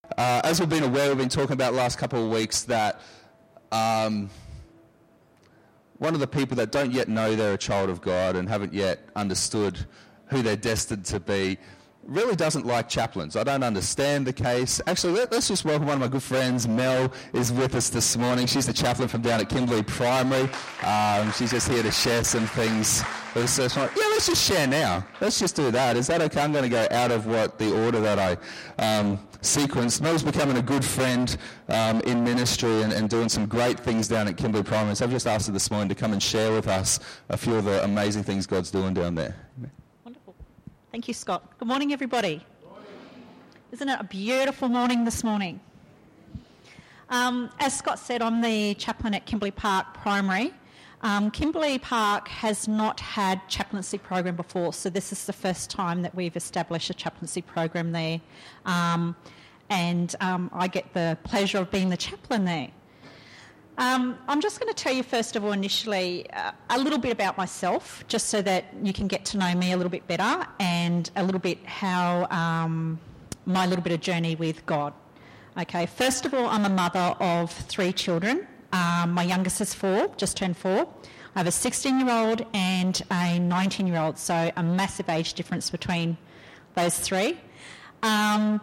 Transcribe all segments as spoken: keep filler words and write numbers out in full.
Uh, as we've been aware, we've been talking about the last couple of weeks that um, one of the people that don't yet know they're a child of God and haven't yet understood who they're destined to be really doesn't like chaplains. I don't understand the case. Actually, let, let's just welcome one of my good friends. Mel is with us this morning. She's the chaplain from down at Kimberley Primary. Um, she's just here to share some things. Yeah, let's just share now. Let's just do that. Is that okay? I'm going to go out of what the order that I um, sequenced. Mel's becoming a good friend um, in ministry and, and doing some great things down at Kimberley Primary. So I've just asked her this morning to come and share with us a few of the amazing things God's doing down there. Thank you, Scott. Good morning, everybody. Good morning. Isn't it a beautiful morning this morning? Um, as Scott said, I'm the chaplain at Kimberley Park Primary. Um, Kimberley Park has not had chaplaincy program before, so this is the first time that we've established a chaplaincy program there. Um, and um, I get the pleasure of being the chaplain there. Um, I'm just going to tell you first of all initially uh, a little bit about myself, just so that you can get to know me a little bit better and a little bit how um, my little bit of journey with God. Okay, first of all, I'm a mother of three children. Um, my youngest is four, just turned four. I have a sixteen-year-old and a nineteen-year-old, so a massive age difference between those three. Um,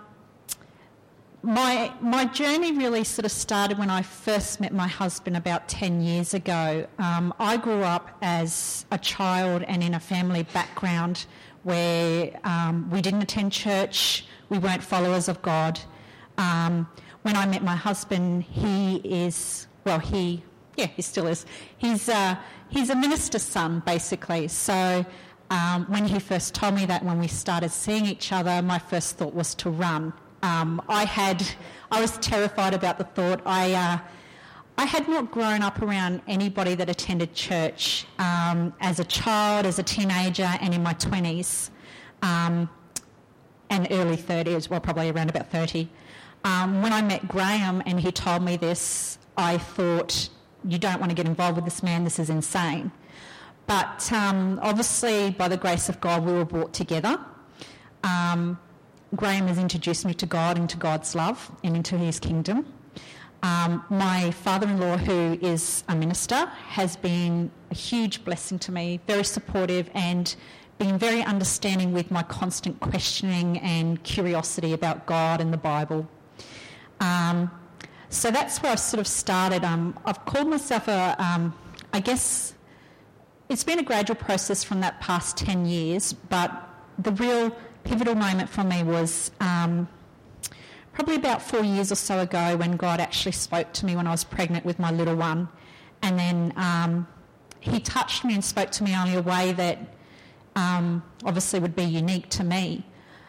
My my journey really sort of started when I first met my husband about ten years ago. Um, I grew up as a child and in a family background where um, we didn't attend church, we weren't followers of God. Um, when I met my husband, he is, well, he, yeah, he still is. He's, uh, he's a minister's son, basically. So um, when he first told me that, when we started seeing each other, my first thought was to run. Um, I had, I was terrified about the thought. I, uh, I had not grown up around anybody that attended church um, as a child, as a teenager, and in my twenties, um, and early thirties. Well, probably around about thirty. Um, when I met Graham and he told me this, I thought, "You don't want to get involved with this man. This is insane." But um, obviously, by the grace of God, we were brought together. Um, Graham has introduced me to God and to God's love and into his kingdom. Um, my father-in-law, who is a minister, has been a huge blessing to me, very supportive and been very understanding with my constant questioning and curiosity about God and the Bible. Um, so that's where I sort of started. Um, I've called myself a, um, I guess, it's been a gradual process from that past ten years, but the real pivotal moment for me was um, probably about four years or so ago when God actually spoke to me when I was pregnant with my little one. And then um, he touched me and spoke to me only a way that um, obviously would be unique to me.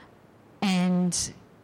And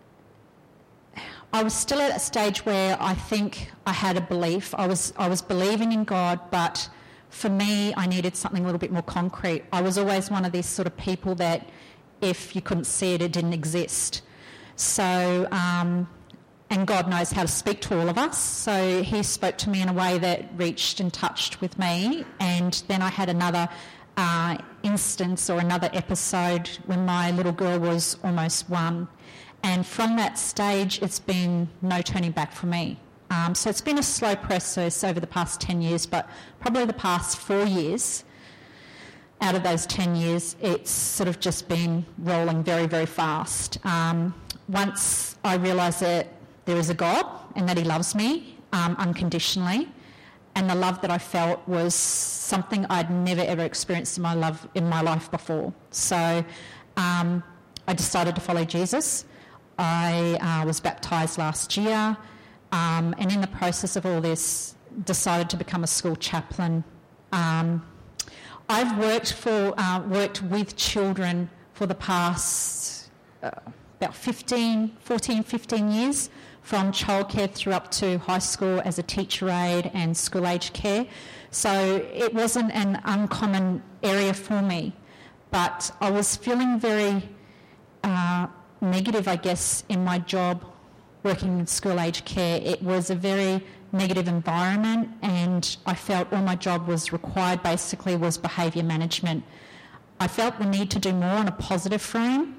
I was still at a stage where I think I had a belief. I was I was believing in God, but for me, I needed something a little bit more concrete. I was always one of these sort of people that if you couldn't see it, it didn't exist. So, um, and God knows how to speak to all of us. So he spoke to me in a way that reached and touched with me. And then I had another uh, instance or another episode when my little girl was almost one. And from that stage, it's been no turning back for me. Um, so it's been a slow process over the past ten years, but probably the past four years, out of those ten years, it's sort of just been rolling very, very fast. Um, once I realised that there is a God and that he loves me um, unconditionally, and the love that I felt was something I'd never, ever experienced in my, love, in my life before. So um, I decided to follow Jesus. I uh, was baptised last year, um, and in the process of all this, decided to become a school chaplain. Um, I've worked for uh, worked with children for the past uh, about fifteen, fourteen, fifteen years, from childcare through up to high school as a teacher aide and school aged care. So it wasn't an uncommon area for me, but I was feeling very uh, negative, I guess, in my job working in school aged care. It was a very negative environment, and I felt all my job was required basically was behaviour management. I felt the need to do more on a positive frame,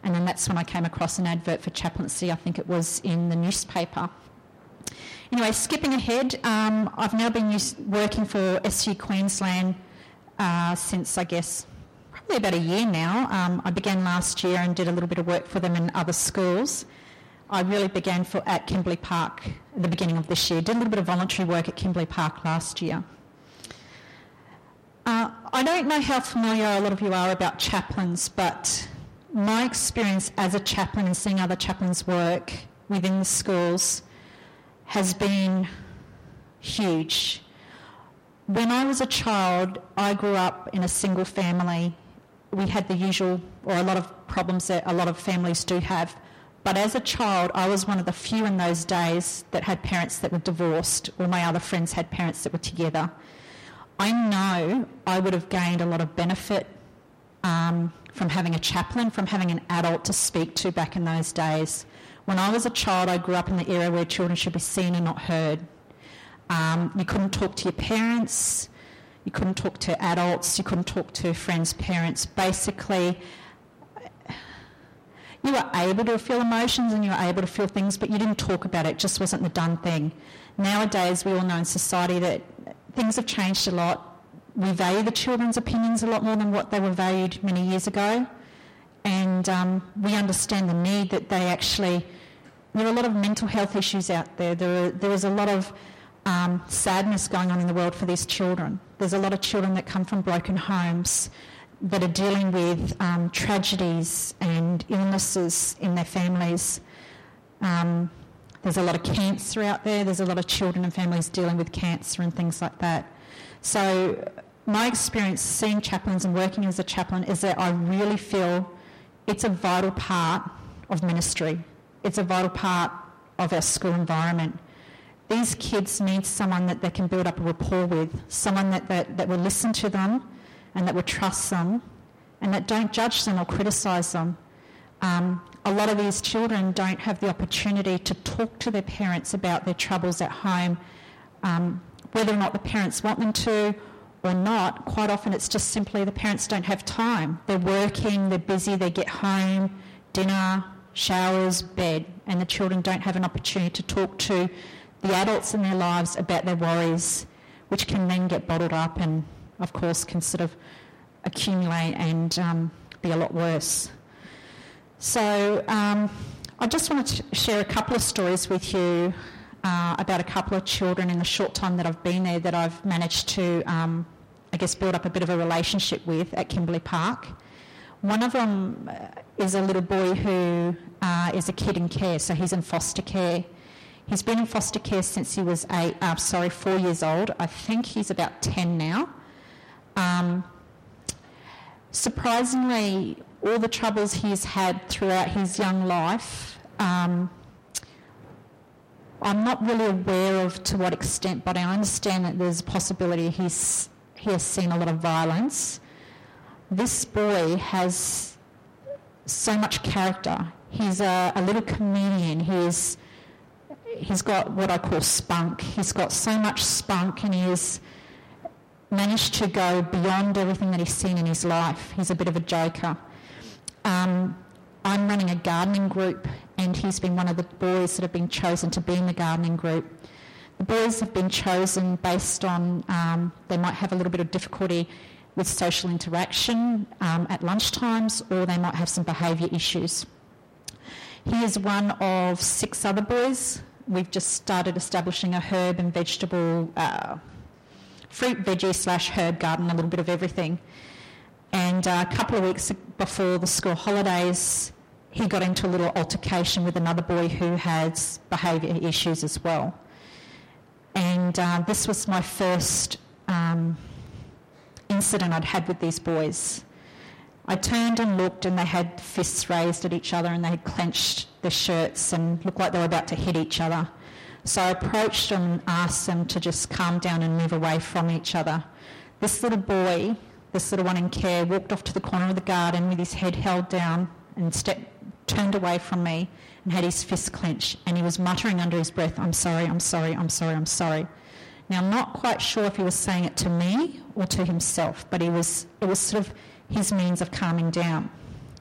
And then that's when I came across an advert for chaplaincy. I think it was in the newspaper. Anyway, skipping ahead, um, I've now been use- working for S U Queensland uh, since, I guess, probably about a year now. Um, I began last year and did a little bit of work for them in other schools. I really began for at Kimberley Park at the beginning of this year. Did a little bit of voluntary work at Kimberley Park last year. Uh, I don't know how familiar a lot of you are about chaplains, but my experience as a chaplain and seeing other chaplains work within the schools has been huge. When I was a child, I grew up in a single family. We had the usual, or a lot of problems that a lot of families do have. But as a child, I was one of the few in those days that had parents that were divorced, or my other friends had parents that were together. I know I would have gained a lot of benefit um, from having a chaplain, from having an adult to speak to back in those days. When I was a child, I grew up in the era where children should be seen and not heard. Um, you couldn't talk to your parents, you couldn't talk to adults, you couldn't talk to friends' parents. Basically, you were able to feel emotions and you were able to feel things, but you didn't talk about it. It just wasn't the done thing. Nowadays, we all know in society that things have changed a lot. We value the children's opinions a lot more than what they were valued many years ago. And um, we understand the need that they actually... There are a lot of mental health issues out there. There, are, there is a lot of um, sadness going on in the world for these children. There's a lot of children that come from broken homes that are dealing with um, tragedies and illnesses in their families. Um, there's a lot of cancer out there. There's a lot of children and families dealing with cancer and things like that. So my experience seeing chaplains and working as a chaplain is that I really feel it's a vital part of ministry. It's a vital part of our school environment. These kids need someone that they can build up a rapport with, someone that, that, that will listen to them and that will trust them and that don't judge them or criticise them. Um, a lot of these children don't have the opportunity to talk to their parents about their troubles at home, um, whether or not the parents want them to or not. Quite often it's just simply the parents don't have time. They're working, they're busy, they get home, dinner, showers, bed, and the children don't have an opportunity to talk to the adults in their lives about their worries, which can then get bottled up and, of course, can sort of accumulate and um, be a lot worse. So um, I just wanted to share a couple of stories with you uh, about a couple of children in the short time that I've been there that I've managed to, um, I guess, build up a bit of a relationship with at Kimberley Park. One of them is a little boy who uh, is a kid in care, so he's in foster care. He's been in foster care since he was eight, uh, sorry, four years old. I think he's about ten now. Um, surprisingly, all the troubles he's had throughout his young life, um, I'm not really aware of to what extent, but I understand that there's a possibility he's, he has seen a lot of violence. This boy has so much character. He's a, a little comedian. He's he's got what I call spunk. He's got so much spunk, and he has managed to go beyond everything that he's seen in his life. He's a bit of a joker. Um, I'm running a gardening group, and he's been one of the boys that have been chosen to be in the gardening group. The boys have been chosen based on um, they might have a little bit of difficulty with social interaction um, at lunchtimes, or they might have some behaviour issues. He is one of six other boys. We've just started establishing a herb and vegetable, uh, fruit, veggie slash herb garden, a little bit of everything. And uh, a couple of weeks before the school holidays, he got into a little altercation with another boy who has behaviour issues as well. And uh, this was my first um, incident I'd had with these boys. I turned and looked, and they had fists raised at each other, and they had clenched their shirts and looked like they were about to hit each other. So I approached them and asked them to just calm down and move away from each other. This little boy, this little one in care, walked off to the corner of the garden with his head held down and stepped, turned away from me and had his fists clenched, and he was muttering under his breath, "I'm sorry, I'm sorry, I'm sorry, I'm sorry." Now, I'm not quite sure if he was saying it to me or to himself, but he was, it was sort of his means of calming down.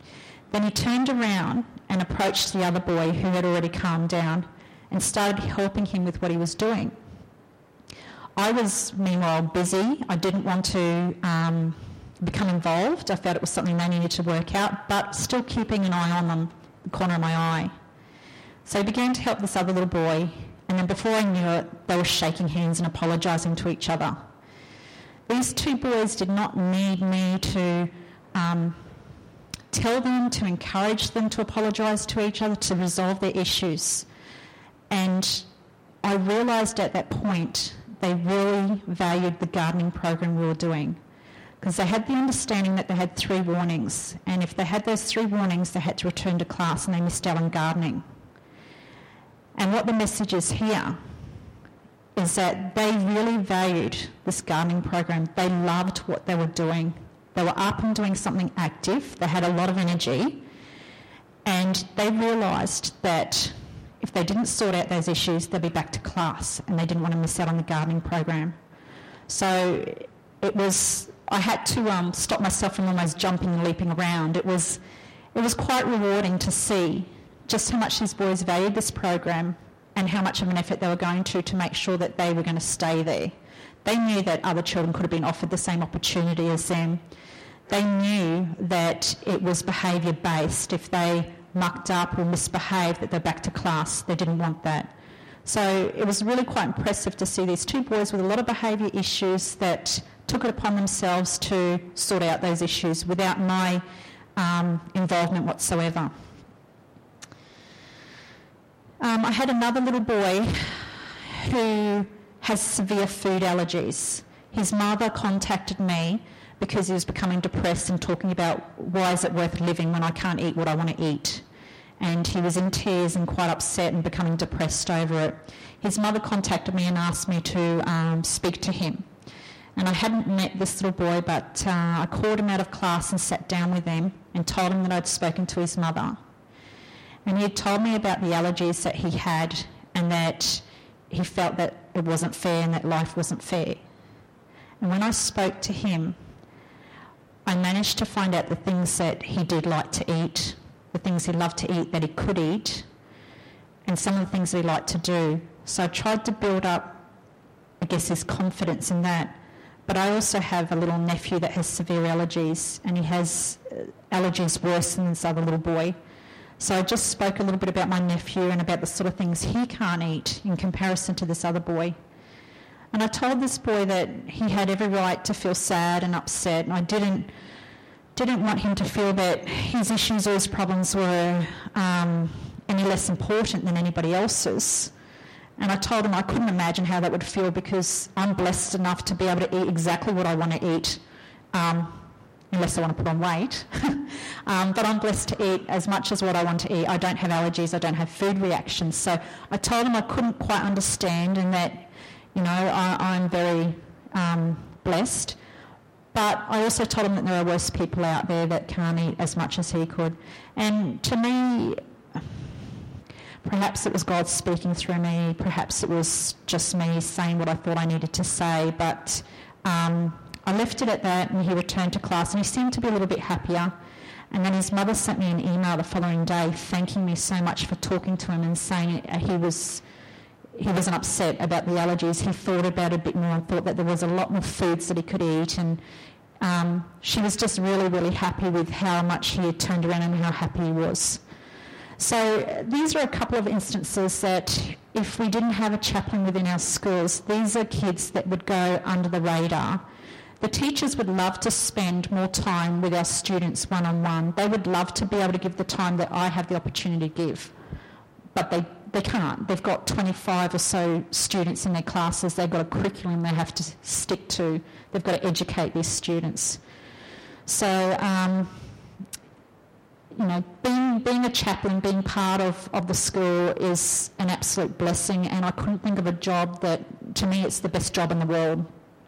Then he turned around and approached the other boy who had already calmed down and started helping him with what he was doing. I was, meanwhile, busy. I didn't want to um, become involved. I felt it was something they needed to work out, but still keeping an eye on them, the corner of my eye. So I began to help this other little boy, and then before I knew it, they were shaking hands and apologising to each other. These two boys did not need me to um, tell them, to encourage them to apologise to each other, to resolve their issues. And I realised at that point they really valued the gardening program we were doing, because they had the understanding that they had three warnings, and if they had those three warnings, they had to return to class and they missed out on gardening. And what the message is here is that they really valued this gardening program. They loved what they were doing. They were up and doing something active. They had a lot of energy, and they realised that if they didn't sort out those issues, they'd be back to class, and they didn't want to miss out on the gardening program. So it was, I had to um, stop myself from almost jumping and leaping around. It was, it was quite rewarding to see just how much these boys valued this program and how much of an effort they were going to to make sure that they were going to stay there. They knew that other children could have been offered the same opportunity as them. They knew that it was behaviour based. If they mucked up or misbehaved, that they're back to class. They didn't want that. So it was really quite impressive to see these two boys with a lot of behaviour issues that took it upon themselves to sort out those issues without my um, involvement whatsoever. Um, I had another little boy who has severe food allergies. His mother contacted me because he was becoming depressed and talking about why is it worth living when I can't eat what I want to eat. And he was in tears and quite upset and becoming depressed over it. His mother contacted me and asked me to um, speak to him. And I hadn't met this little boy, but uh, I called him out of class and sat down with him and told him that I'd spoken to his mother. And he had told me about the allergies that he had and that he felt that it wasn't fair and that life wasn't fair. And when I spoke to him, I managed to find out the things that he did like to eat, the things he loved to eat that he could eat, and some of the things he liked to do. So I tried to build up, I guess, his confidence in that. But I also have a little nephew that has severe allergies, and he has allergies worse than this other little boy. So I just spoke a little bit about my nephew and about the sort of things he can't eat in comparison to this other boy. And I told this boy that he had every right to feel sad and upset, and I didn't didn't want him to feel that his issues or his problems were um, any less important than anybody else's. And I told him I couldn't imagine how that would feel, because I'm blessed enough to be able to eat exactly what I want to eat, um, unless I want to put on weight. um, but I'm blessed to eat as much as what I want to eat. I don't have allergies, I don't have food reactions. So I told him I couldn't quite understand, and that, you know, I, I'm very um, blessed. But I also told him that there are worse people out there that can't eat as much as he could. And to me, perhaps it was God speaking through me, perhaps it was just me saying what I thought I needed to say, but um, I left it at that, and he returned to class, and he seemed to be a little bit happier. And then his mother sent me an email the following day thanking me so much for talking to him and saying he was he wasn't upset about the allergies. He thought about it a bit more and thought that there was a lot more foods that he could eat, and um, she was just really, really happy with how much he had turned around and how happy he was. So these are a couple of instances that if we didn't have a chaplain within our schools, these are kids that would go under the radar. The teachers would love to spend more time with our students one-on-one. They would love to be able to give the time that I have the opportunity to give, but they, they can't. They've got twenty-five or so students in their classes. They've got a curriculum they have to stick to. They've got to educate these students. So, um, you know, being being a chaplain, being part of, of the school is an absolute blessing, and I couldn't think of a job that, to me, it's the best job in the world.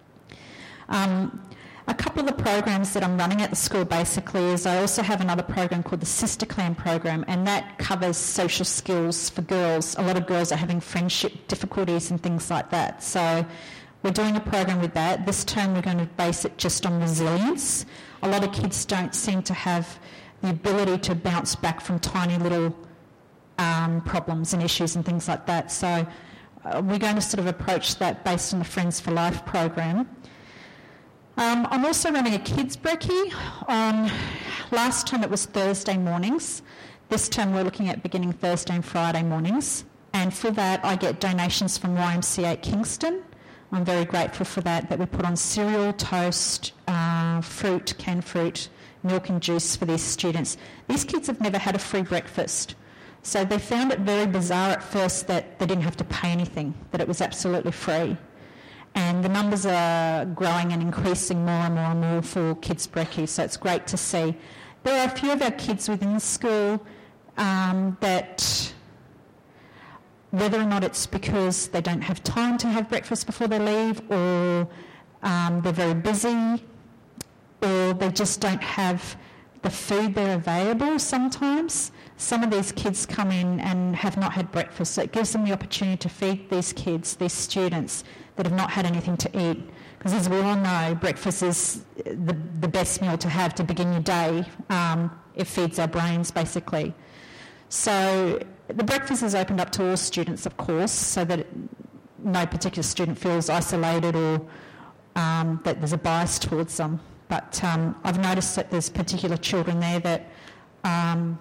Um, a couple of the programs that I'm running at the school basically is I also have another program called the Sister Clan program, and that covers social skills for girls. A lot of girls are having friendship difficulties and things like that. So we're doing a program with that. This term we're going to base it just on resilience. A lot of kids don't seem to have the ability to bounce back from tiny little um, problems and issues and things like that. So uh, we're going to sort of approach that based on the Friends for Life program. Um, I'm also running a kids brekkie. Um, last term it was Thursday mornings. This term we're looking at beginning Thursday and Friday mornings. And for that I get donations from Y M C A at Kingston. I'm very grateful for that, that we put on cereal, toast, uh, fruit, canned fruit, milk and juice for these students. These kids have never had a free breakfast. So they found it very bizarre at first that they didn't have to pay anything, that it was absolutely free. And the numbers are growing and increasing more and more and more for kids' brekkie, so it's great to see. There are a few of our kids within the school um, that, whether or not it's because they don't have time to have breakfast before they leave, or um, they're very busy, or they just don't have the food there available sometimes. Some of these kids come in and have not had breakfast, so it gives them the opportunity to feed these kids, these students that have not had anything to eat. Because as we all know, breakfast is the, the best meal to have to begin your day. Um, it feeds our brains, basically. So the breakfast is opened up to all students, of course, so that no particular student feels isolated or um, that there's a bias towards them. But um, I've noticed that there's particular children there that um,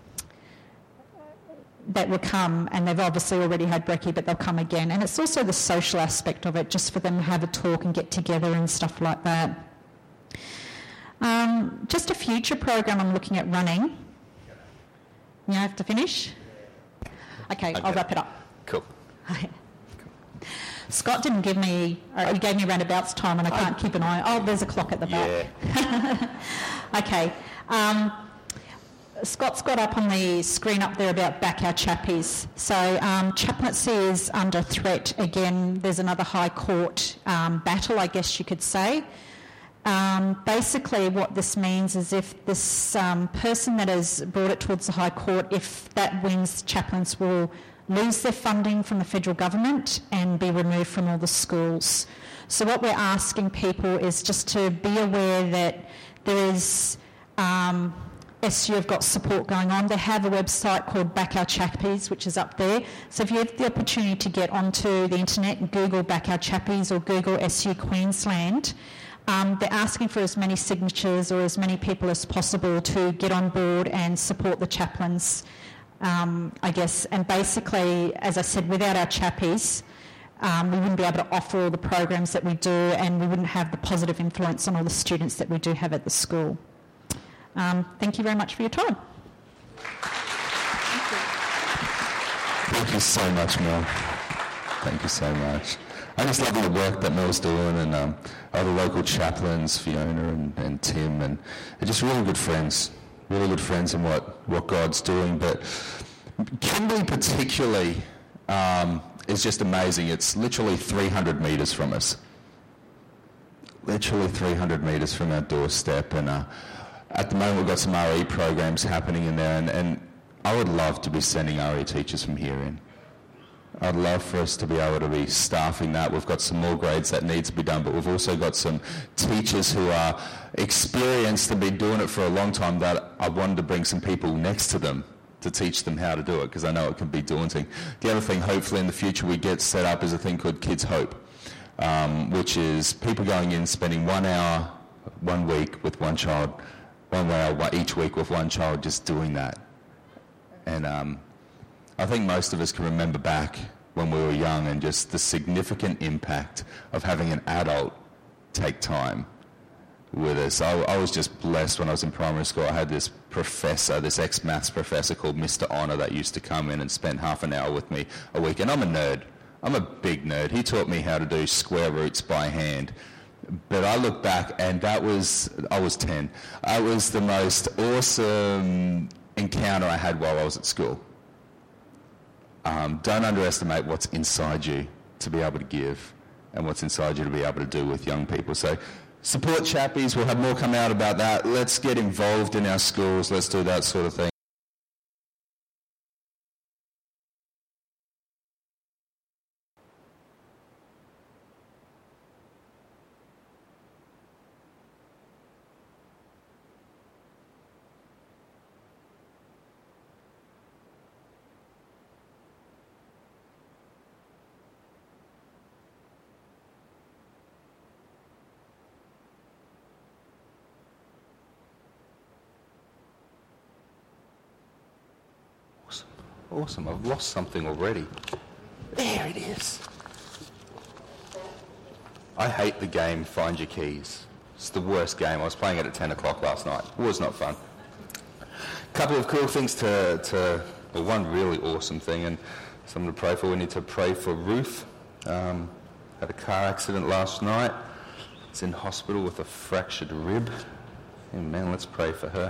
that will come, and they've obviously already had brekkie, but they'll come again. And it's also the social aspect of it, just for them to have a talk and get together and stuff like that. Um, just a future program I'm looking at running. You have to finish? Okay, okay. I'll wrap it up. Cool. Scott didn't give me, or he gave me roundabouts time, and I can't I, keep an eye. Oh, there's a clock at the back. Yeah. Okay. Um, Scott's got up on the screen up there about Back Our Chappies. So um, chaplaincy is under threat again. There's another High Court um, battle, I guess you could say. Um, basically what this means is if this um, person that has brought it towards the High Court, if that wins, chaplains will lose their funding from the federal government and be removed from all the schools. So what we're asking people is just to be aware that there is... Um, S U have got support going on. They have a website called Back Our Chappies, which is up there. So if you have the opportunity to get onto the internet and Google Back Our Chappies or Google S U Queensland, um, they're asking for as many signatures or as many people as possible to get on board and support the chaplains, um, I guess. And basically, as I said, without our chappies, um, we wouldn't be able to offer all the programs that we do, and we wouldn't have the positive influence on all the students that we do have at the school. Um, thank you very much for your time. Thank you. Thank you so much, Mel. Thank you so much. I just love the work that Mel's doing, and um, all the local chaplains, Fiona and, and Tim, and they're just really good friends, really good friends in what, what God's doing. But Kimberley particularly um, is just amazing. It's literally three hundred metres from us. Literally three hundred metres from our doorstep, and uh, at the moment we've got some R E programs happening in there, and, and I would love to be sending R E teachers from here in. I'd love for us to be able to be staffing that. We've got some more grades that need to be done, but we've also got some teachers who are experienced and been doing it for a long time that I wanted to bring some people next to them to teach them how to do it, because I know it can be daunting. The other thing hopefully in the future we get set up is a thing called Kids Hope, um, which is people going in, spending one hour, one week with one child, one hour each week with one child, just doing that. And um, I think most of us can remember back when we were young and just the significant impact of having an adult take time with us. I, I was just blessed when I was in primary school. I had this professor, this ex-maths professor called Mister Honor that used to come in and spend half an hour with me a week. And I'm a nerd. I'm a big nerd. He taught me how to do square roots by hand. But I look back, and that was, I was ten. That was the most awesome encounter I had while I was at school. Um, don't underestimate what's inside you to be able to give, and what's inside you to be able to do with young people. So support chappies. We'll have more come out about that. Let's get involved in our schools. Let's do that sort of thing. Awesome. I've lost something already. There it is. I hate the game Find Your Keys. It's the worst game. I was playing it at ten o'clock last night. It was not fun. A couple of cool things to, to well, one really awesome thing, and something to pray for. We need to pray for Ruth. Um, had a car accident last night. It's in hospital with a fractured rib. Amen. Let's pray for her.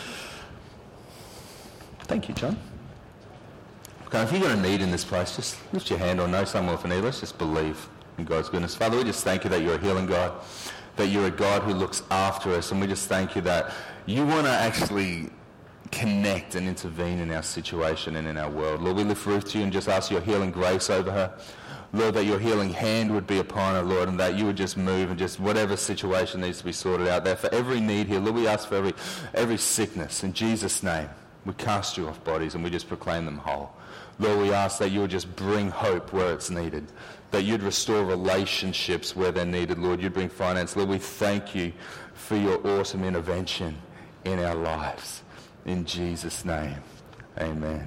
Thank you, John. Okay, if you've got a need in this place, just lift your hand or know someone with a need. Let's just believe in God's goodness. Father, we just thank you that you're a healing God, that you're a God who looks after us, and we just thank you that you want to actually connect and intervene in our situation and in our world. Lord, we lift Ruth to you and just ask your healing grace over her. Lord, that your healing hand would be upon her, Lord, and that you would just move and just whatever situation needs to be sorted out there. For every need here, Lord, we ask for every, every sickness. In Jesus' name, we cast you off bodies and we just proclaim them whole. Lord, we ask that you would just bring hope where it's needed, that you'd restore relationships where they're needed, Lord. You'd bring finance. Lord, we thank you for your awesome intervention in our lives. In Jesus' name, amen.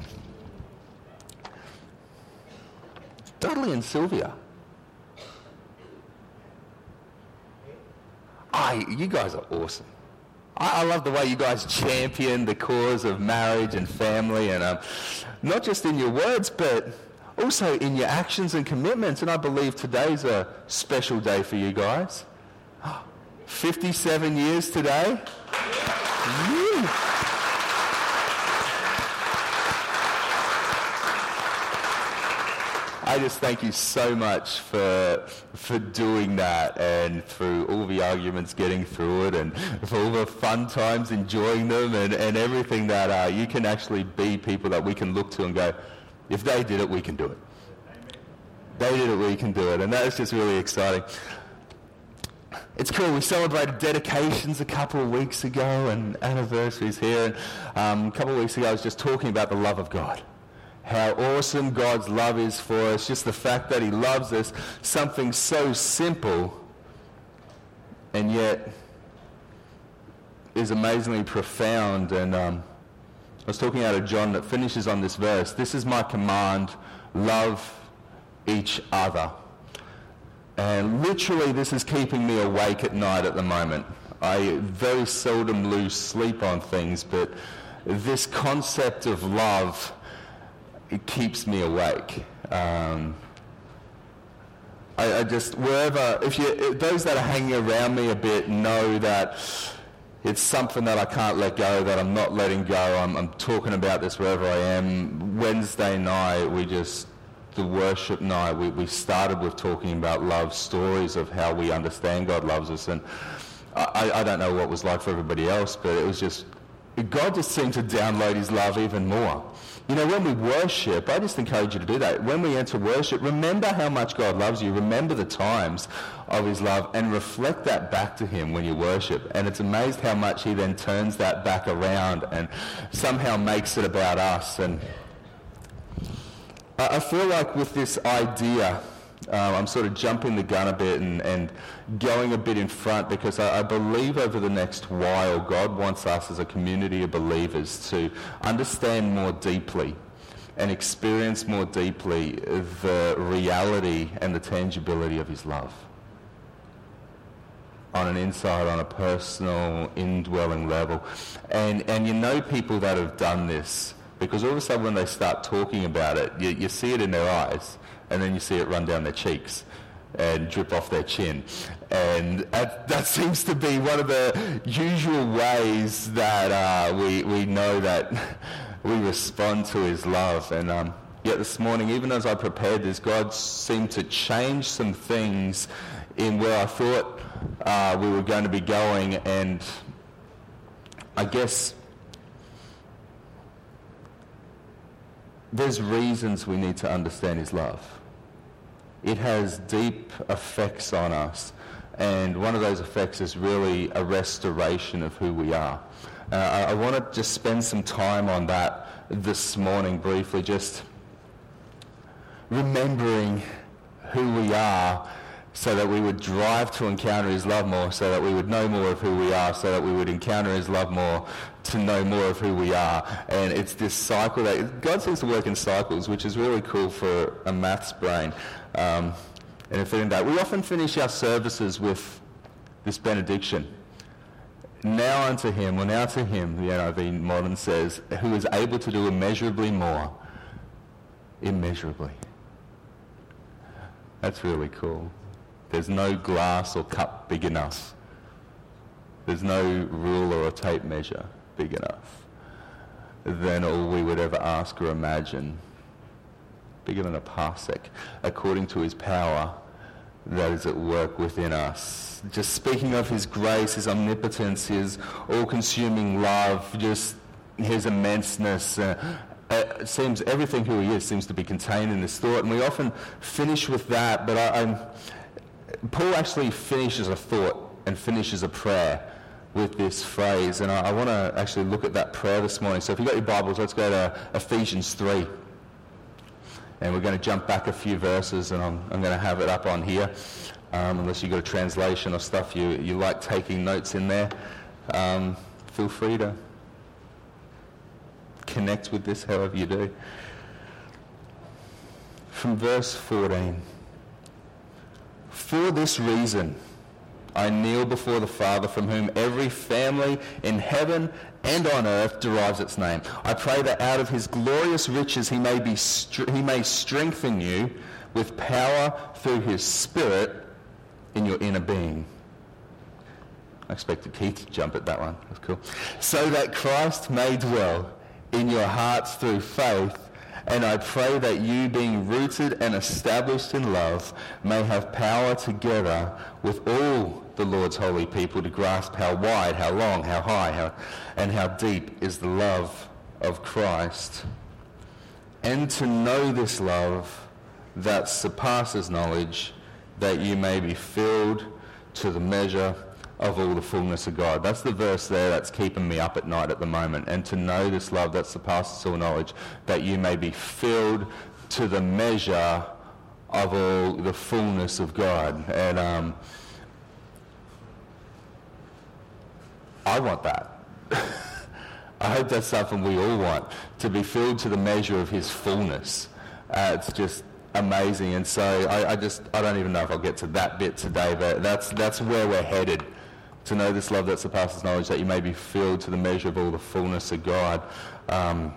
Dudley and Sylvia. Ah, you guys are awesome. I, I love the way you guys champion the cause of marriage and family, and um, not just in your words, but also in your actions and commitments. And I believe today's a special day for you guys. fifty-seven years today. Woo. I just thank you so much for for doing that, and through all the arguments getting through it, and for all the fun times enjoying them, and, and everything that uh, you can actually be people that we can look to and go, if they did it, we can do it. They did it, we can do it. And that is just really exciting. It's cool. We celebrated dedications a couple of weeks ago and anniversaries here. And um, a couple of weeks ago I was just talking about the love of God. How awesome God's love is for us, just the fact that he loves us, something so simple and yet is amazingly profound. And um, I was talking out of John that finishes on this verse. This is my command, love each other. And literally this is keeping me awake at night at the moment. I very seldom lose sleep on things, but this concept of love, it keeps me awake. Um, I, I just, wherever, if you, those that are hanging around me a bit know that it's something that I can't let go, that I'm not letting go. I'm, I'm talking about this wherever I am. Wednesday night, we just, the worship night, we, we started with talking about love, stories of how we understand God loves us. And I, I don't know what it was like for everybody else, but it was just, God just seemed to download his love even more. You know, when we worship, I just encourage you to do that. When we enter worship, remember how much God loves you. Remember the times of his love and reflect that back to him when you worship. And it's amazed how much he then turns that back around and somehow makes it about us. And I feel like with this idea, Um, I'm sort of jumping the gun a bit and, and going a bit in front, because I, I believe over the next while God wants us as a community of believers to understand more deeply and experience more deeply the reality and the tangibility of his love on an inside, on a personal, indwelling level. And, and you know people that have done this, because all of a sudden when they start talking about it, you, you see it in their eyes. And then you see it run down their cheeks and drip off their chin. And that, that seems to be one of the usual ways that uh, we, we know that we respond to his love. And um, yet this morning, even as I prepared this, God seemed to change some things in where I thought uh, we were going to be going. And I guess there's reasons we need to understand his love. It has deep effects on us, and one of those effects is really a restoration of who we are. Uh, I, I want to just spend some time on that this morning briefly, just remembering who we are so that we would drive to encounter his love more, so that we would know more of who we are, so that we would encounter his love more to know more of who we are. And it's this cycle that God seems to work in cycles, which is really cool for a maths brain. Um, and if in that, we often finish our services with this benediction. Now unto him, or now to him, the N I V Modern says, who is able to do immeasurably more, immeasurably. That's really cool. There's no glass or cup big enough. There's no ruler or tape measure big enough than all we would ever ask or imagine. Bigger than a parsec, according to his power that is at work within us. Just speaking of his grace, his omnipotence, his all-consuming love, just his immenseness. Uh, it seems everything who he is seems to be contained in this thought, and we often finish with that, but I, I'm, Paul actually finishes a thought and finishes a prayer with this phrase, and I, I want to actually look at that prayer this morning. So if you've got your Bibles, let's go to Ephesians three. And we're going to jump back a few verses, and I'm, I'm going to have it up on here, um, unless you've got a translation or stuff you, you like taking notes in there. Um, feel free to connect with this however you do. From verse fourteen. For this reason, I kneel before the Father, from whom every family in heaven and on earth derives its name. I pray that out of his glorious riches he may be str- he may strengthen you with power through his Spirit in your inner being. I expected Keith to jump at that one. That's cool. So that Christ may dwell in your hearts through faith, and I pray that you, being rooted and established in love, may have power together with all the Lord's holy people to grasp how wide, how long, how high, how, and how deep is the love of Christ, and to know this love that surpasses knowledge, that you may be filled to the measure of all the fullness of God. That's the verse there that's keeping me up at night at the moment. And to know this love that surpasses all knowledge, that you may be filled to the measure of all the fullness of God. And um, I want that. I hope that's something we all want, to be filled to the measure of his fullness. Uh, it's just amazing. And so I, I just, I don't even know if I'll get to that bit today, but that's that's where we're headed. To know this love that surpasses knowledge, that you may be filled to the measure of all the fullness of God. Um,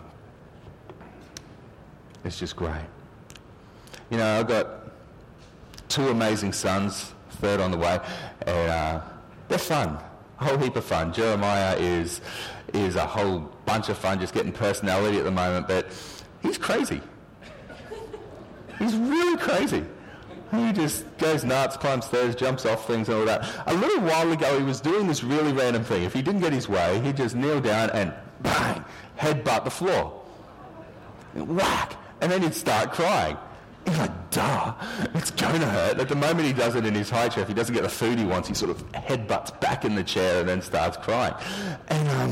it's just great. You know, I've got two amazing sons, third on the way, and uh, they're fun, a whole heap of fun. Jeremiah is is a whole bunch of fun, just getting personality at the moment, but he's crazy. He's really crazy. He just goes nuts, climbs stairs, jumps off things and all that. A little while ago, he was doing this really random thing. If he didn't get his way, he'd just kneel down and bang, headbutt the floor. Whack! And then he'd start crying. He's like, duh, it's going to hurt. At the moment he does it in his high chair, if he doesn't get the food he wants, he sort of headbutts back in the chair and then starts crying. And, um...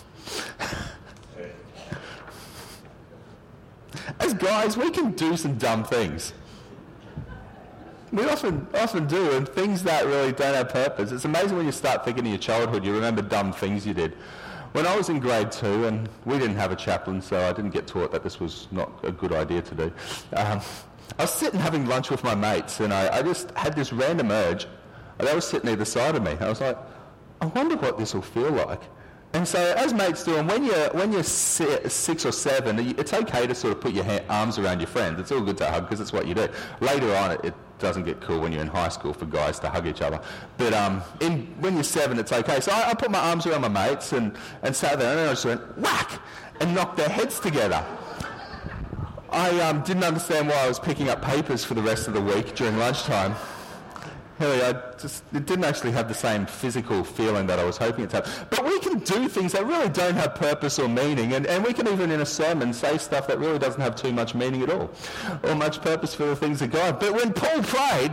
as guys, we can do some dumb things. We often often do, and things that really don't have purpose. It's amazing when you start thinking of your childhood, you remember dumb things you did. When I was in grade two, and we didn't have a chaplain, so I didn't get taught that this was not a good idea to do. Um, I was sitting having lunch with my mates, and I, I just had this random urge. And they were sitting either side of me. I was like, I wonder what this will feel like. And so, as mates do, and when you're, when you're six or seven, it's okay to sort of put your hand, arms around your friends. It's all good to hug because it's what you do. Later on, it, it doesn't get cool when you're in high school for guys to hug each other. But um, in, when you're seven, it's okay. So I, I put my arms around my mates and, and sat there, and then I just went, whack, and knocked their heads together. I um, didn't understand why I was picking up papers for the rest of the week during lunchtime. Really, I just, it didn't actually have the same physical feeling that I was hoping it to have. But we can do things that really don't have purpose or meaning, and, and we can even in a sermon say stuff that really doesn't have too much meaning at all, or much purpose for the things of God. But when Paul prayed,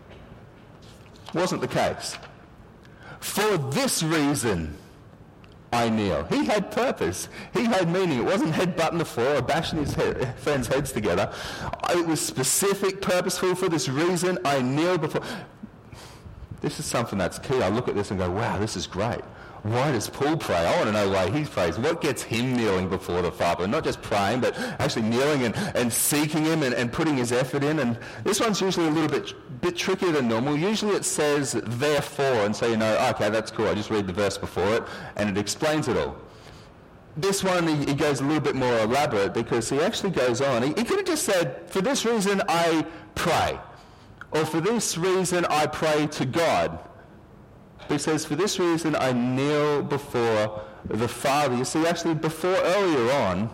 wasn't the case. For this reason, I kneel. He had purpose. He had meaning. It wasn't headbutting the floor or bashing his head, friends' heads together. It was specific, purposeful. For this reason, I kneel before... This is something that's key. I look at this and go, wow, this is great. Why does Paul pray? I want to know why he prays. What gets him kneeling before the Father? Not just praying, but actually kneeling and, and seeking him and, and putting his effort in. And this one's usually a little bit bit trickier than normal. Usually it says, therefore, and so you know, okay, that's cool. I just read the verse before it, and it explains it all. This one, he, he goes a little bit more elaborate because he actually goes on. He, he could have just said, for this reason I pray. Or for this reason I pray to God. He says, for this reason I kneel before the Father. You see, actually, before, earlier on,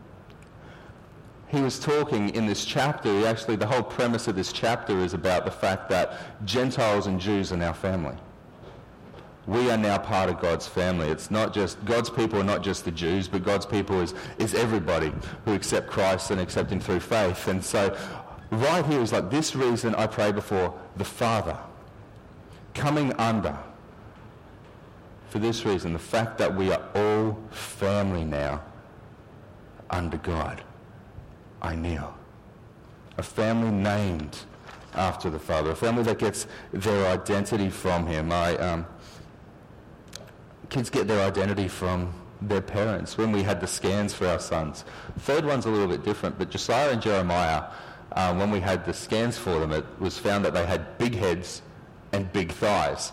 he was talking in this chapter. He actually, the whole premise of this chapter is about the fact that Gentiles and Jews are now family. We are now part of God's family. It's not just, God's people are not just the Jews, but God's people is, is everybody who accept Christ and accept him through faith. And so, right here is like, this reason I pray before the Father, coming under. For this reason, the fact that we are all family now under God, I kneel. A family named after the Father, a family that gets their identity from him. I, um, kids get their identity from their parents. When we had the scans for our sons, the third one's a little bit different, but Josiah and Jeremiah, uh, when we had the scans for them, it was found that they had big heads and big thighs.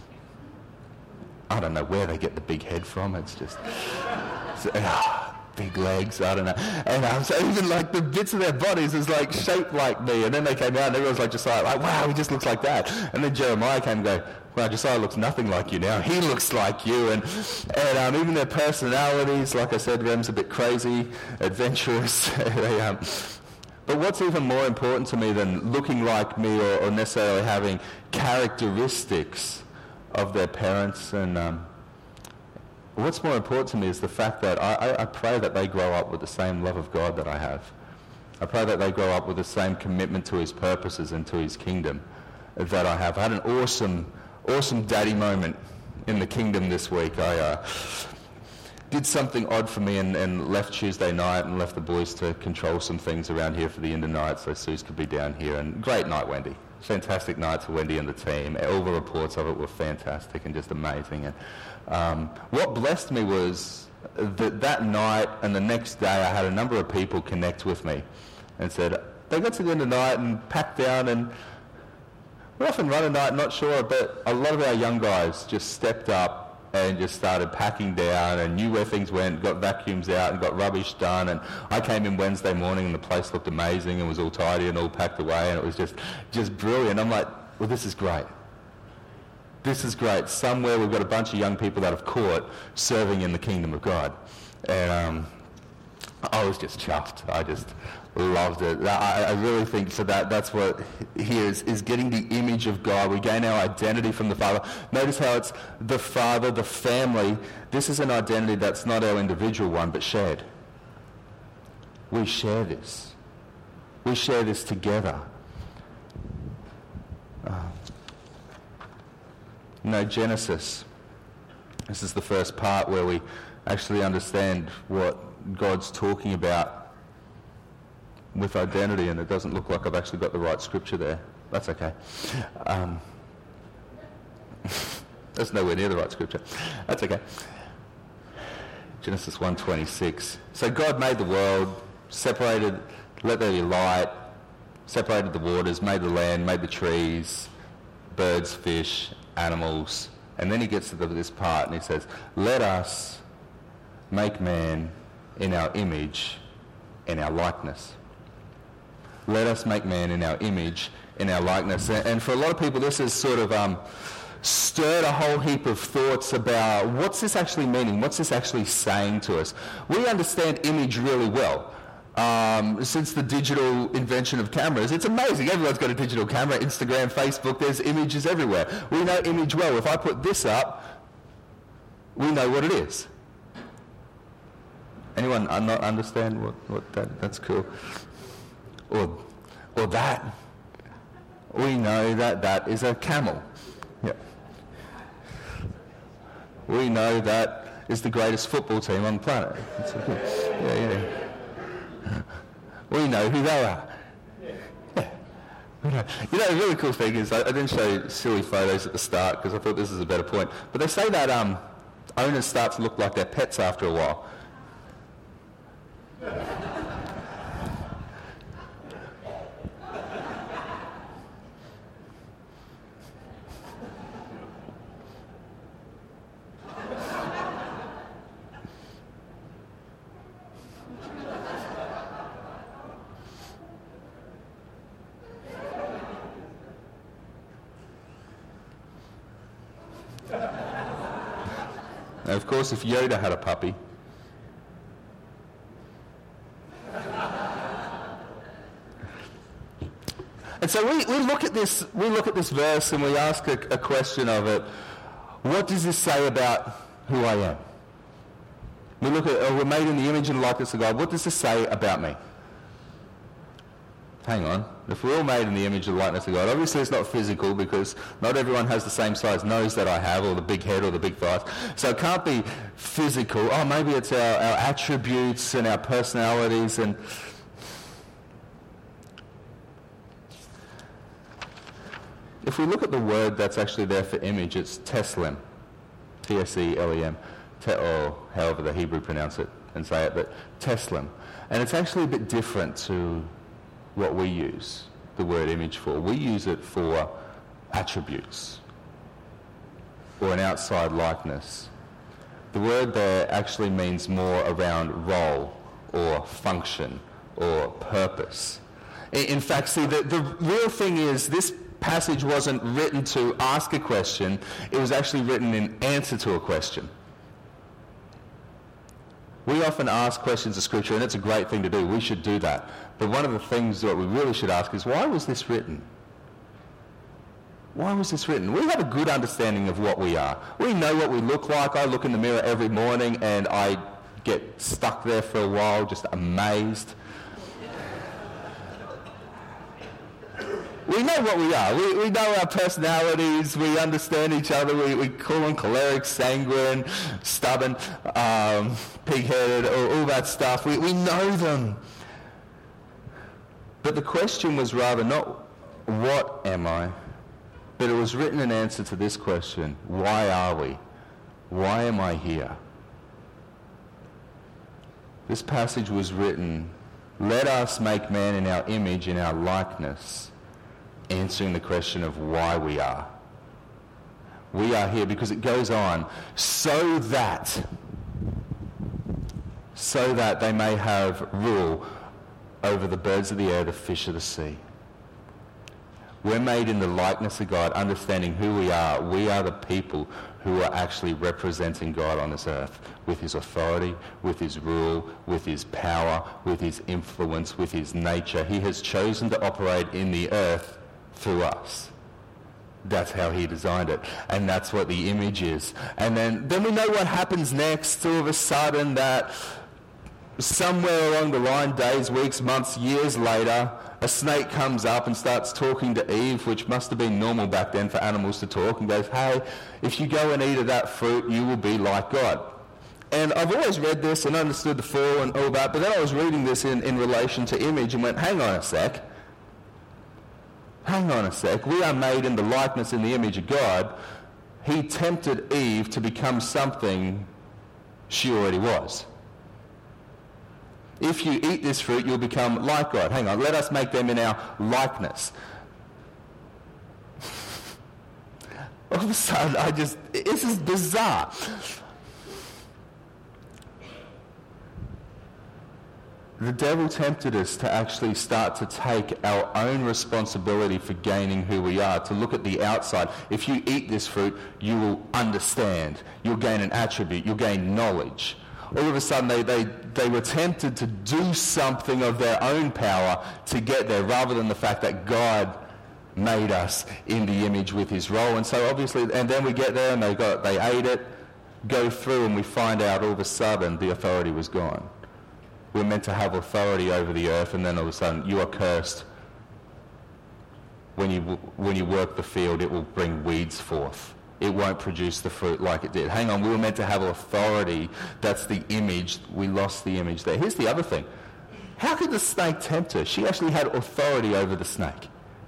I don't know where they get the big head from. It's just it's, uh, big legs. I don't know. And um, so even like the bits of their bodies is like shaped like me. And then they came out and everyone's like Josiah, like, wow, he just looks like that. And then Jeremiah came and go, wow, Josiah looks nothing like you now. He looks like you. And and um, even their personalities, like I said, Rem's a bit crazy, adventurous. they, um, but what's even more important to me than looking like me or, or necessarily having characteristics of their parents, and um, what's more important to me is the fact that I, I, I pray that they grow up with the same love of God that I have. I pray that they grow up with the same commitment to his purposes and to his kingdom that I have. I had an awesome, awesome daddy moment in the kingdom this week. I uh, did something odd for me and, and left Tuesday night and left the boys to control some things around here for the end of night so Suze could be down here. And great night, Wendy. Fantastic night to Wendy and the team. All the reports of it were fantastic and just amazing. And um, what blessed me was that that night and the next day I had a number of people connect with me and said, they got to the end of the night and packed down, and we often run a night, not sure, but a lot of our young guys just stepped up and just started packing down and knew where things went, got vacuums out and got rubbish done. And I came in Wednesday morning and the place looked amazing and was all tidy and all packed away, and it was just, just brilliant. I'm like, well, this is great. This is great. Somewhere we've got a bunch of young people that have caught serving in the kingdom of God. And um, I was just chuffed. I just loved it. I, I really think for that, that's what here is, is getting the image of God. We gain our identity from the Father. Notice how it's the Father, the family. This is an identity that's not our individual one, but shared. We share this. We share this together. Uh, you know, Genesis, this is the first part where we actually understand what God's talking about with identity, and it doesn't look like I've actually got the right scripture there. That's okay. Um, that's nowhere near the right scripture. That's okay. Genesis one twenty-six. So God made the world, separated, let there be light, separated the waters, made the land, made the trees, birds, fish, animals. And then he gets to this part and he says, let us make man in our image, in our likeness. Let us make man in our image, in our likeness. And for a lot of people, this has sort of um, stirred a whole heap of thoughts about what's this actually meaning? What's this actually saying to us? We understand image really well. Um, since the digital invention of cameras, it's amazing. Everyone's got a digital camera, Instagram, Facebook, there's images everywhere. We know image well. If I put this up, we know what it is. Anyone not understand what, what that, that's cool? Or, or that, we know that that is a camel. Yeah. We know that is the greatest football team on the planet. It's a good, yeah, yeah. We know who they are. Yeah. You know, the really cool thing is, I, I didn't show silly photos at the start because I thought this is a better point, but they say that um, owners start to look like their pets after a while. Now, of course, if Yoda had a puppy, and so we, we look at this we look at this verse and we ask a, a question of it. What does this say about who I am? We look at, oh, we're made in the image and likeness of God. What does this say about me? Hang on. If we're all made in the image and likeness of God, obviously it's not physical because not everyone has the same size nose that I have, or the big head, or the big thighs. So it can't be physical. Oh, maybe it's our, our attributes and our personalities. And if we look at the word that's actually there for image, it's Teslem, T S E L E M, Te- or however the Hebrew pronounce it and say it, but Teslem. And it's actually a bit different to what we use the word image for. We use it for attributes or an outside likeness. The word there actually means more around role or function or purpose. In fact, see, the, the real thing is this passage wasn't written to ask a question, it was actually written in answer to a question. We often ask questions of Scripture, and it's a great thing to do. We should do that. But one of the things that we really should ask is, why was this written? Why was this written? We have a good understanding of what we are. We know what we look like. I look in the mirror every morning and I get stuck there for a while, just amazed. We know what we are. We, we know our personalities. We understand each other. We, we call them choleric, sanguine, stubborn, um, pig-headed, all, all that stuff. We, we know them. But the question was rather not, what am I? But it was written in answer to this question, why are we? Why am I here? This passage was written, let us make man in our image, in our likeness, answering the question of why we are. We are here because it goes on, so that, so that they may have rule over the birds of the air, the fish of the sea. We're made in the likeness of God, understanding who we are. We are the people who are actually representing God on this earth with his authority, with his rule, with his power, with his influence, with his nature. He has chosen to operate in the earth through us. That's how he designed it. And that's what the image is. And then, then we know what happens next. All of a sudden that somewhere along the line, days, weeks, months, years later, a snake comes up and starts talking to Eve, which must have been normal back then for animals to talk, and goes, hey, if you go and eat of that fruit, you will be like God. And I've always read this and understood the fall and all that, but then I was reading this in, in relation to image and went, hang on a sec. Hang on a sec. We are made in the likeness and the image of God. He tempted Eve to become something she already was. If you eat this fruit, you'll become like God. Hang on, let us make them in our likeness. All of a sudden, I just, this is bizarre. The devil tempted us to actually start to take our own responsibility for gaining who we are, to look at the outside. If you eat this fruit, you will understand. You'll gain an attribute. You'll gain knowledge. All of a sudden, they, they, they were tempted to do something of their own power to get there, rather than the fact that God made us in the image with his role. And so obviously, and then we get there and they got they ate it, go through, and we find out all of a sudden the authority was gone. We're meant to have authority over the earth, and then all of a sudden you are cursed. When you when you work the field, it will bring weeds forth. it won't produce the fruit like it did. Hang on, we were meant to have authority. That's the image. We lost the image there. Here's the other thing. How could the snake tempt her? She actually had authority over the snake.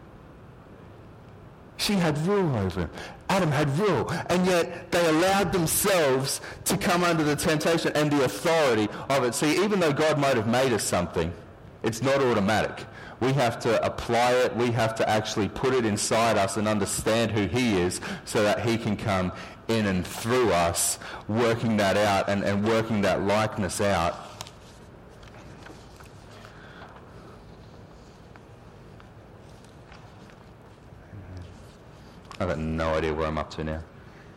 She had rule over him. Adam had rule. And yet they allowed themselves to come under the temptation and the authority of it. See, even though God might have made us something, it's not automatic. We have to apply it. We have to actually put it inside us and understand who he is so that he can come in and through us, working that out and, and working that likeness out. I've got no idea where I'm up to now.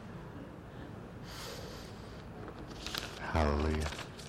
Hallelujah.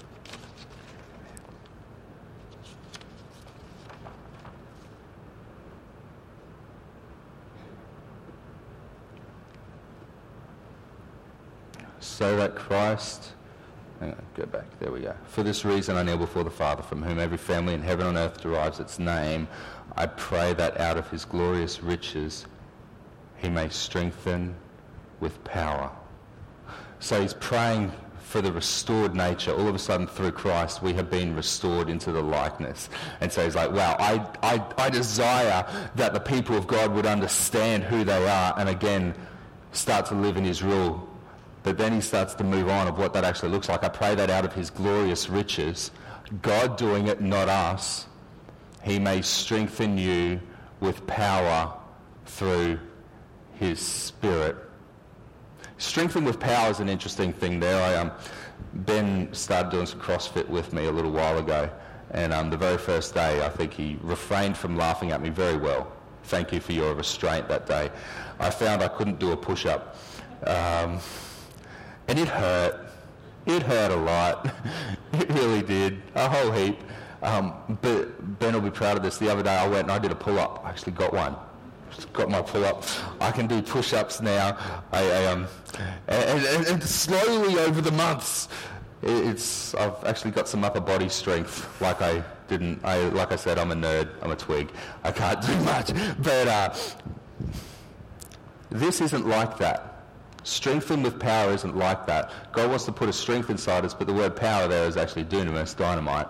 So that Christ, hang on, go back, there we go. For this reason I kneel before the Father, from whom every family in heaven and earth derives its name. I pray that out of his glorious riches he may strengthen with power. So he's praying for the restored nature. All of a sudden through Christ we have been restored into the likeness. And so he's like, wow, I, I, I desire that the people of God would understand who they are and again start to live in his rule. But then he starts to move on of what that actually looks like. I pray that out of his glorious riches, God doing it, not us, he may strengthen you with power through his Spirit. Strengthen with power is an interesting thing there. I, um, Ben started doing some CrossFit with me a little while ago, and um, the very first day I think he refrained from laughing at me very well. Thank you for your restraint that day. I found I couldn't do a push-up. Um, And it hurt. It hurt a lot. It really did. A whole heap. Um, but Ben will be proud of this. The other day I went and I did a pull-up. I actually got one. Just got my pull-up. I can do push-ups now. I, I um, and, and, and slowly over the months, it's I've actually got some upper body strength. Like I didn't. I like I said, I'm a nerd. I'm a twig. I can't do much. But uh, this isn't like that. Strengthen with power isn't like that. God wants to put a strength inside us, but the word power there is actually dunamis, dynamite,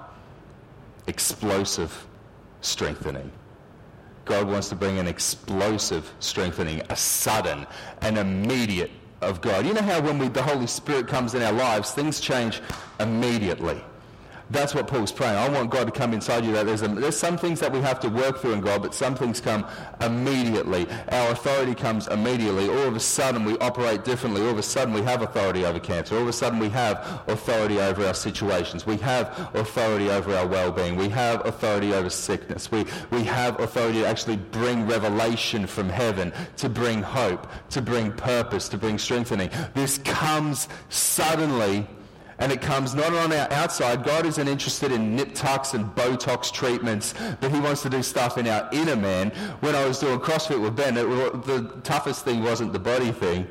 explosive strengthening. God wants to bring an explosive strengthening, a sudden, an immediate of God. You know how when we, the Holy Spirit comes in our lives, things change immediately. That's what Paul's praying. I want God to come inside you. That there's, a, there's some things that we have to work through in God, but some things come immediately. Our authority comes immediately. All of a sudden we operate differently. All of a sudden we have authority over cancer. All of a sudden we have authority over our situations. We have authority over our well-being. We have authority over sickness. We, we have authority to actually bring revelation from heaven, to bring hope, to bring purpose, to bring strengthening. This comes suddenly. And it comes not on our outside. God isn't interested in nip tucks and Botox treatments, but he wants to do stuff in our inner man. When I was doing CrossFit with Ben, it, the toughest thing wasn't the body thing.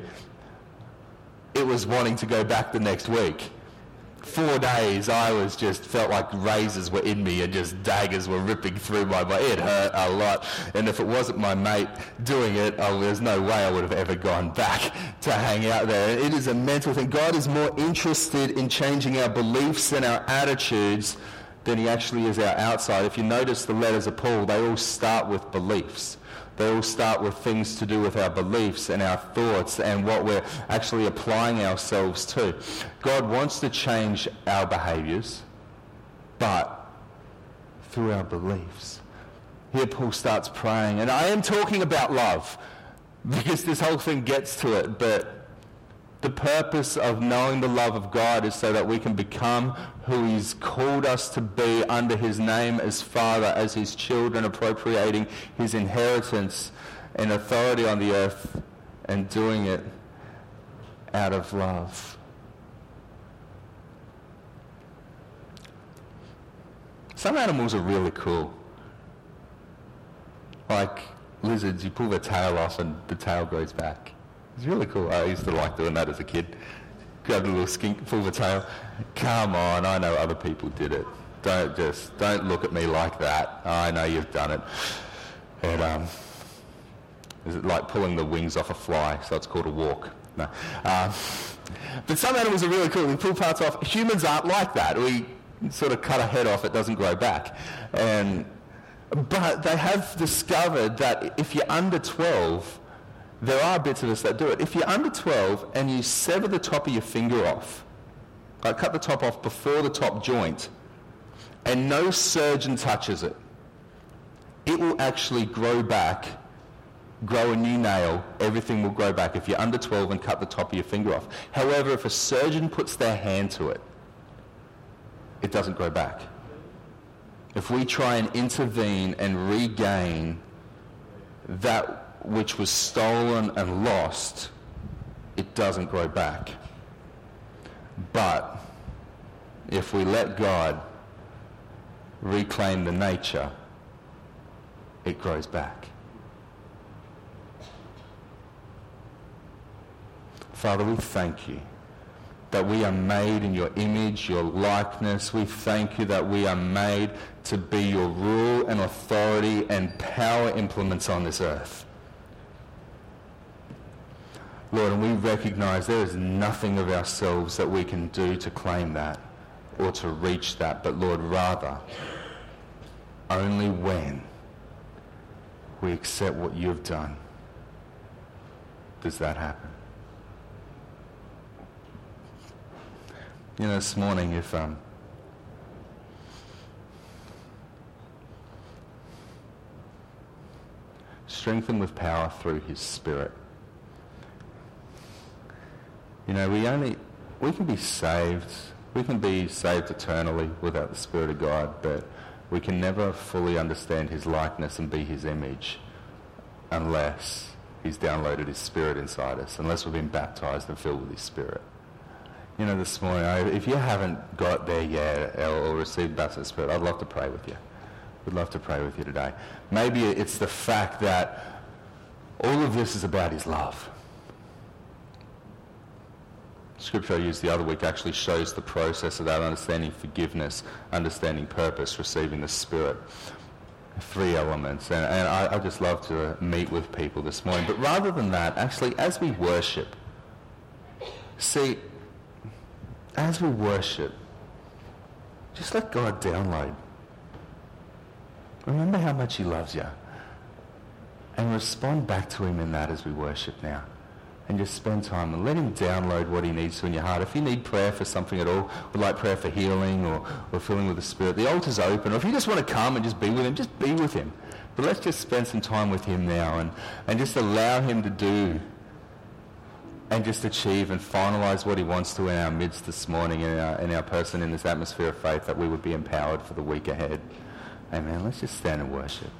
It was wanting to go back the next week. Four days, I was just felt like razors were in me and just daggers were ripping through my body. It hurt a lot. And if it wasn't my mate doing it, oh, there's no way I would have ever gone back to hang out there. It is a mental thing. God is more interested in changing our beliefs and our attitudes than he actually is our outside. If you notice the letters of Paul, they all start with beliefs. They all start with things to do with our beliefs and our thoughts and what we're actually applying ourselves to. God wants to change our behaviours, but through our beliefs. Here Paul starts praying, and I am talking about love because this whole thing gets to it, but the purpose of knowing the love of God is so that we can become who he's called us to be under his name as Father, as his children, appropriating his inheritance and authority on the earth and doing it out of love. Some animals are really cool. Like lizards, you pull their tail off and the tail grows back. It's really cool. I used to like doing that as a kid. Grab a little skink, pull the tail. Come on, I know other people did it. Don't just, don't look at me like that. I know you've done it. And um, is it like pulling the wings off a fly? So it's called a walk. No. Um, but some animals are really cool. We pull parts off. Humans aren't like that. We sort of cut a head off, it doesn't grow back. And but they have discovered that if you're under twelve, there are bits of us that do it. If you're under twelve and you sever the top of your finger off, like cut the top off before the top joint, and no surgeon touches it, it will actually grow back, grow a new nail, everything will grow back if you're under twelve and cut the top of your finger off. However, if a surgeon puts their hand to it, it doesn't grow back. If we try and intervene and regain that which was stolen and lost, it doesn't grow back. But if we let God reclaim the nature, it grows back. Father, we thank you that we are made in your image, your likeness. We thank you that we are made to be your rule and authority and power implements on this earth. Lord, and we recognize there is nothing of ourselves that we can do to claim that or to reach that, but Lord, rather, only when we accept what you've done does that happen. You know, this morning, if um, strengthened with power through his Spirit. You know, we only, we can be saved, we can be saved eternally without the Spirit of God, but we can never fully understand his likeness and be his image unless he's downloaded his Spirit inside us, unless we've been baptized and filled with his Spirit. You know, this morning, I, if you haven't got there yet or, or received baptism of the Spirit, I'd love to pray with you. We'd love to pray with you today. Maybe it's the fact that all of this is about his love. Scripture I used the other week actually shows the process of that, understanding forgiveness, understanding purpose, receiving the Spirit. Three elements. And, and I, I just love to meet with people this morning. But rather than that, actually, as we worship, see, as we worship, just let God download. Remember how much he loves you. And respond back to him in that as we worship now. And just spend time and let him download what he needs to in your heart. If you need prayer for something at all, would like prayer for healing or, or filling with the Spirit, the altar's open. Or if you just want to come and just be with him, just be with him. But let's just spend some time with him now and, and just allow him to do and just achieve and finalize what he wants to in our midst this morning, in our, in our person, in this atmosphere of faith, that we would be empowered for the week ahead. Amen. Let's just stand and worship.